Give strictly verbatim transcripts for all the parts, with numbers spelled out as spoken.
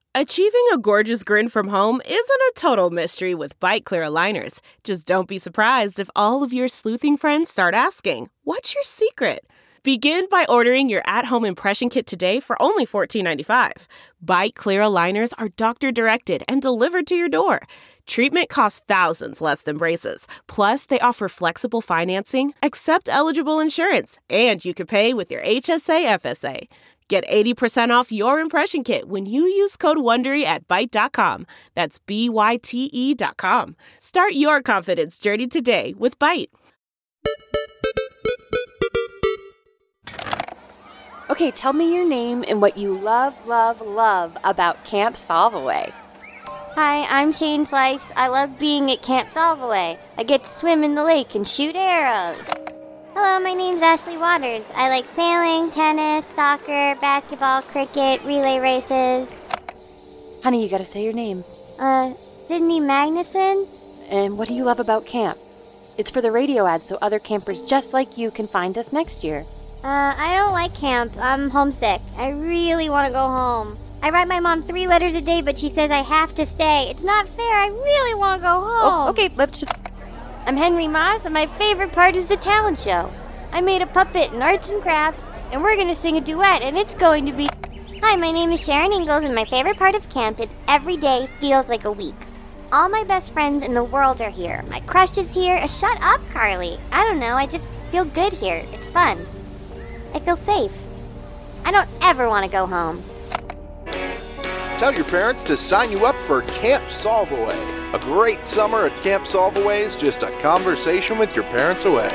Achieving a gorgeous grin from home isn't a total mystery with Byte Clear aligners. Just don't be surprised if all of your sleuthing friends start asking, "What's your secret?" Begin by ordering your at-home impression kit today for only fourteen ninety-five. Byte Clear aligners are doctor-directed and delivered to your door. Treatment costs thousands less than braces. Plus, they offer flexible financing, accept eligible insurance, and you can pay with your H S A F S A. Get eighty percent off your impression kit when you use code WONDERY at byte dot com. That's B Y T E dot com. Start your confidence journey today with Byte. Okay, tell me your name and what you love, love, love about Camp Solvaway. Hi, I'm Shane Slice. I love being at Camp Solvaway. I get to swim in the lake and shoot arrows. Hello, my name's Ashley Waters. I like sailing, tennis, soccer, basketball, cricket, relay races. Honey, you gotta say your name. Uh, Sydney Magnuson? And what do you love about camp? It's for the radio ad so other campers just like you can find us next year. Uh, I don't like camp. I'm homesick. I really want to go home. I write my mom three letters a day, but she says I have to stay. It's not fair. I really want to go home. Oh, okay, let's just... I'm Henry Moss, and my favorite part is the talent show. I made a puppet in arts and crafts, and we're going to sing a duet, and it's going to be... Hi, my name is Sharon Ingalls, and my favorite part of camp is every day feels like a week. All my best friends in the world are here. My crush is here. Uh, shut up, Carly. I don't know. I just feel good here. It's fun. I feel safe. I don't ever want to go home. Tell your parents to sign you up for Camp Solvaway. A great summer at Camp Solvaway is just a conversation with your parents away.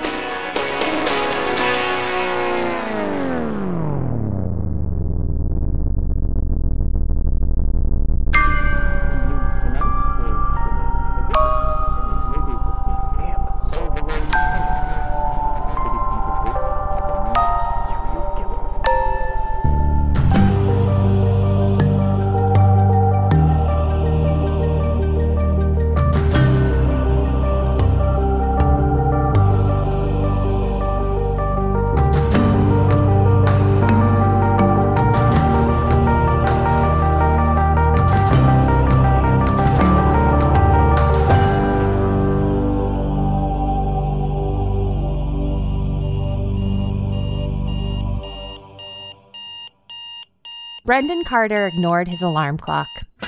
Brendan Carter ignored his alarm clock.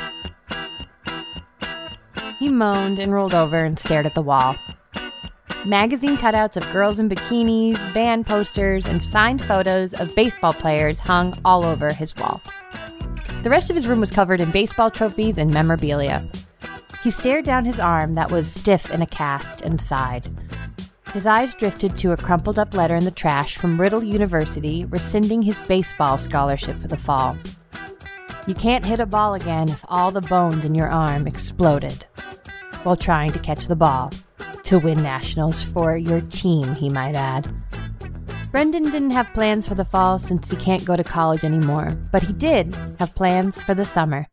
He moaned and rolled over and stared at the wall. Magazine cutouts of girls in bikinis, band posters, and signed photos of baseball players hung all over his wall. The rest of his room was covered in baseball trophies and memorabilia. He stared down his arm that was stiff in a cast and sighed. His eyes drifted to a crumpled-up letter in the trash from Riddle University rescinding his baseball scholarship for the fall. You can't hit a ball again if all the bones in your arm exploded while trying to catch the ball. To win nationals for your team, he might add. Brendan didn't have plans for the fall since he can't go to college anymore, but he did have plans for the summer.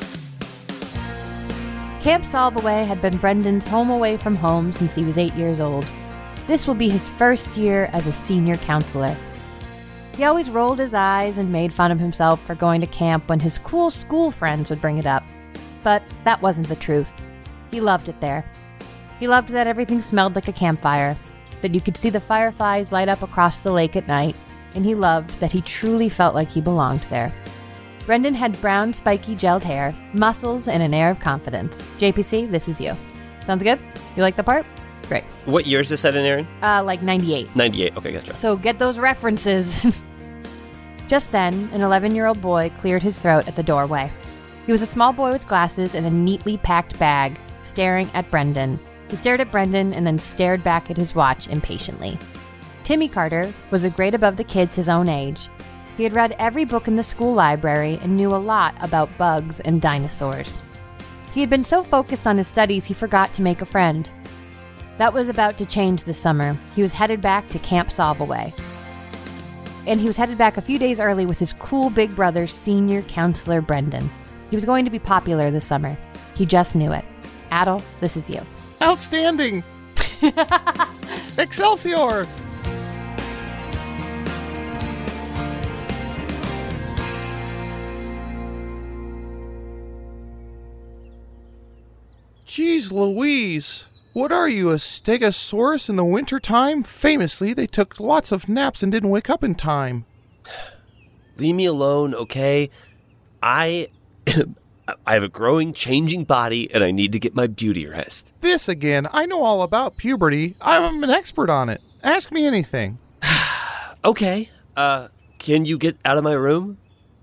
Camp Solvaway had been Brendan's home away from home since he was eight years old. This will be his first year as a senior counselor. He always rolled his eyes and made fun of himself for going to camp when his cool school friends would bring it up. But that wasn't the truth. He loved it there. He loved that everything smelled like a campfire, that you could see the fireflies light up across the lake at night, and he loved that he truly felt like he belonged there. Brendan had brown, spiky, gelled hair, muscles, and an air of confidence. J P C, this is you. Sounds good? You like the part? Great. What year is this set in, Aaron? Uh, like ninety-eight. ninety-eight, okay, gotcha. So get those references. Just then, an eleven-year-old boy cleared his throat at the doorway. He was a small boy with glasses and a neatly packed bag, staring at Brendan. He stared at Brendan and then stared back at his watch impatiently. Timmy Carter was a grade above the kids his own age. He had read every book in the school library and knew a lot about bugs and dinosaurs. He had been so focused on his studies he forgot to make a friend. That was about to change this summer. He was headed back to Camp Solvaway. And he was headed back a few days early with his cool big brother, senior counselor Brendan. He was going to be popular this summer. He just knew it. Adel, this is you. Outstanding! Excelsior! Jeez Louise. What are you, a stegosaurus in the wintertime? Famously, they took lots of naps and didn't wake up in time. Leave me alone, okay? I... I have a growing, changing body, and I need to get my beauty rest. This again. I know all about puberty. I'm an expert on it. Ask me anything. Okay. Uh, can you get out of my room?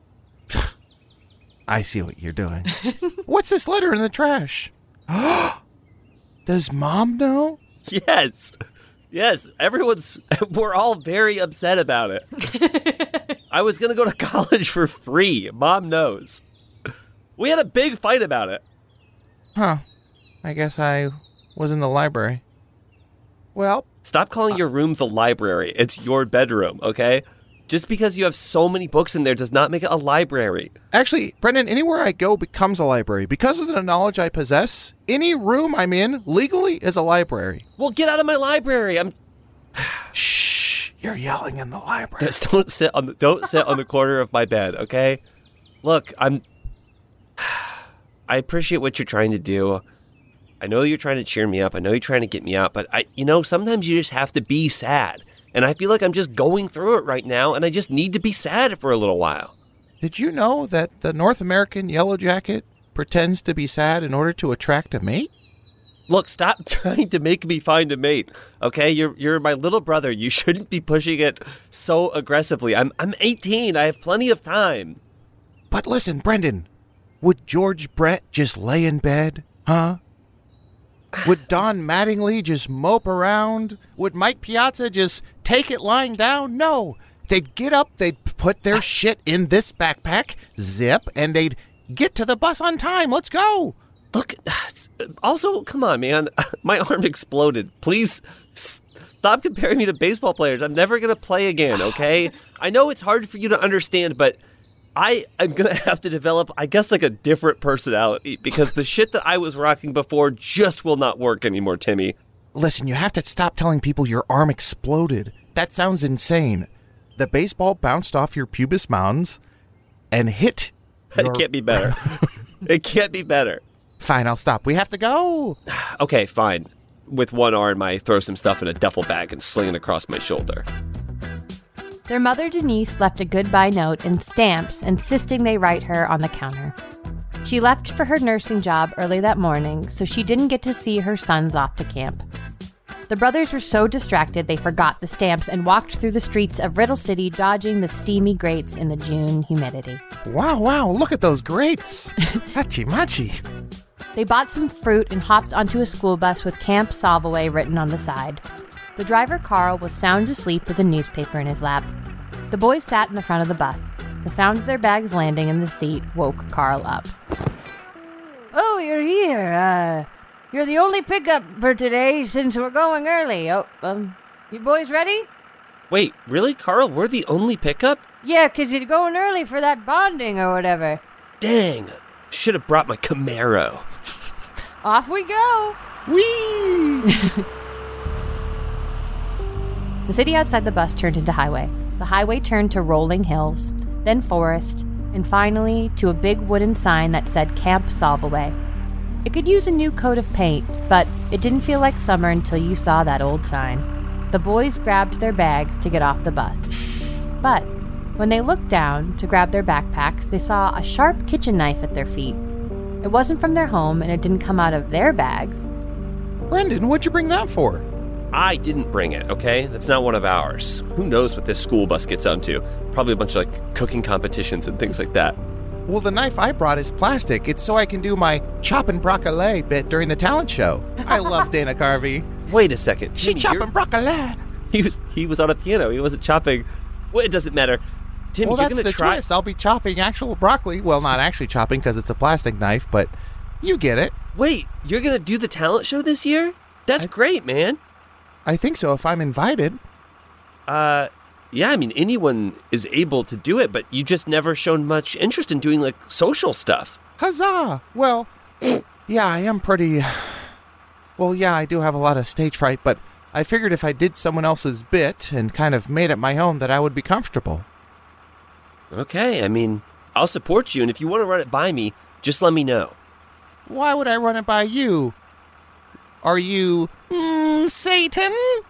I see what you're doing. What's this letter in the trash? Does Mom know? Yes. Yes. Everyone's... We're all very upset about it. I was going to go to college for free. Mom knows. We had a big fight about it. Huh. I guess I was in the library. Well... Stop calling uh, your room the library. It's your bedroom, okay? Just because you have so many books in there does not make it a library. Actually, Brendan, anywhere I go becomes a library. Because of the knowledge I possess, any room I'm in legally is a library. Well, get out of my library. I'm... Shh. You're yelling in the library. Just don't sit on the, don't sit on the corner of my bed, okay? Look, I'm... I appreciate what you're trying to do. I know you're trying to cheer me up. I know you're trying to get me out. But, I, you know, sometimes you just have to be sad. And I feel like I'm just going through it right now, and I just need to be sad for a little while. Did you know that the North American yellow jacket pretends to be sad in order to attract a mate? Look, stop trying to make me find a mate, okay? You're you're my little brother. You shouldn't be pushing it so aggressively. I'm I'm eighteen. I have plenty of time. But listen, Brendan, would George Brett just lay in bed, huh? Would Don Mattingly just mope around? Would Mike Piazza just take it lying down? No. They'd get up, they'd put their shit in this backpack, zip, and they'd get to the bus on time. Let's go. Look, also, come on, man. My arm exploded. Please stop comparing me to baseball players. I'm never going to play again, okay? I know it's hard for you to understand, but I am going to have to develop, I guess, like a different personality because the shit that I was rocking before just will not work anymore, Timmy. Listen, you have to stop telling people your arm exploded. That sounds insane. The baseball bounced off your pubis mounds and hit your... It can't be better. It can't be better. Fine, I'll stop. We have to go. Okay, fine. With one arm, I throw some stuff in a duffel bag and sling it across my shoulder. Their mother, Denise, left a goodbye note and stamps insisting they write her on the counter. She left for her nursing job early that morning, so she didn't get to see her sons off to camp. The brothers were so distracted they forgot the stamps and walked through the streets of Riddle City, dodging the steamy grates in the June humidity. Wow, wow, look at those grates. Hachi-machi. They bought some fruit and hopped onto a school bus with Camp Solvaway written on the side. The driver, Carl, was sound asleep with a newspaper in his lap. The boys sat in the front of the bus. The sound of their bags landing in the seat woke Carl up. Oh, you're here. Uh, you're the only pickup for today since we're going early. Oh, um, you boys ready? Wait, really, Carl? We're the only pickup? Yeah, 'cause you're going early for that bonding or whatever. Dang. Should have brought my Camaro. Off we go. Whee! The city outside the bus turned into highway. The highway turned to rolling hills, then forest, and finally to a big wooden sign that said Camp Solvaway. It could use a new coat of paint, but it didn't feel like summer until you saw that old sign. The boys grabbed their bags to get off the bus. But when they looked down to grab their backpacks, they saw a sharp kitchen knife at their feet. It wasn't from their home, and it didn't come out of their bags. Brendan, what'd you bring that for? I didn't bring it, okay? That's not one of ours. Who knows what this school bus gets onto? Probably a bunch of, like, cooking competitions and things like that. Well, the knife I brought is plastic. It's so I can do my chopping broccoli bit during the talent show. I love Dana Carvey. Wait a second. She Timmy, chopping broccoli. He was he was on a piano. He wasn't chopping. Well, it doesn't matter. Tim, well, you're that's gonna the try. twist. I'll be chopping actual broccoli. Well, not actually chopping because it's a plastic knife, but you get it. Wait, you're gonna do the talent show this year? That's I, great, man. I think so, if I'm invited. Uh, yeah, I mean, anyone is able to do it, but you just never shown much interest in doing, like, social stuff. Huzzah! Well, yeah, I am pretty... Well, yeah, I do have a lot of stage fright, but I figured if I did someone else's bit and kind of made it my own, that I would be comfortable. Okay, I mean, I'll support you, and if you want to run it by me, just let me know. Why would I run it by you? Are you, mm, Satan?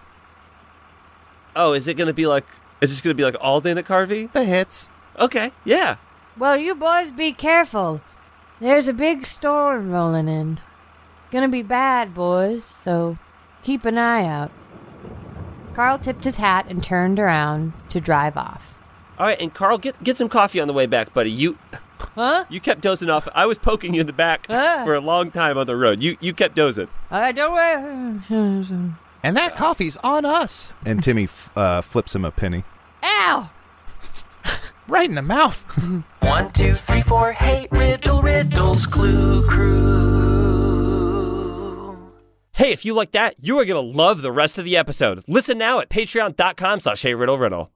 Oh, is it going to be like, is it going to be like Alden at Carvey? The hits. Okay, yeah. Well, you boys be careful. There's a big storm rolling in. Gonna be bad, boys, so keep an eye out. Carl tipped his hat and turned around to drive off. All right, and Carl, get get some coffee on the way back, buddy. You Huh? you kept dozing off. I was poking you in the back Ah. for a long time on the road. You you kept dozing. Uh, don't worry. And that coffee's on us. And Timmy f- uh, flips him a penny. Ow! Right in the mouth. One, two, three, four, hey, riddle, riddles, clue, crew. Hey, if you like that, you are going to love the rest of the episode. Listen now at patreon.com slash hey riddle riddle.